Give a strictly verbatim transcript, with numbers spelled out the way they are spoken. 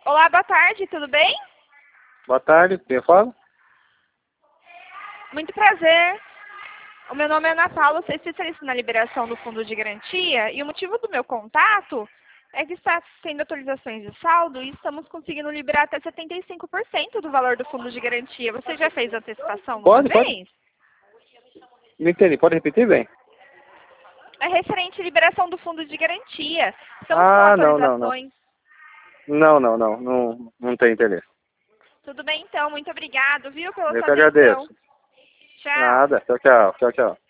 Olá, boa tarde, tudo bem? Boa tarde, quem fala? Muito prazer. O meu nome é Ana Paula, sou especialista na liberação do fundo de garantia e o motivo do meu contato é que está tendo atualizações de saldo e estamos conseguindo liberar até setenta e cinco por cento do valor do fundo de garantia. Você já fez antecipação alguma Pode, pode. vez? Não entendi, pode repetir bem? É referente à liberação do fundo de garantia. Estamos com Ah, não, não, não. atualizações. Não, não, não, não, não tem interesse. Tudo bem então, muito obrigado, viu, pela Eu sua que atenção. agradeço. Tchau. Nada, tchau, tchau, tchau, tchau.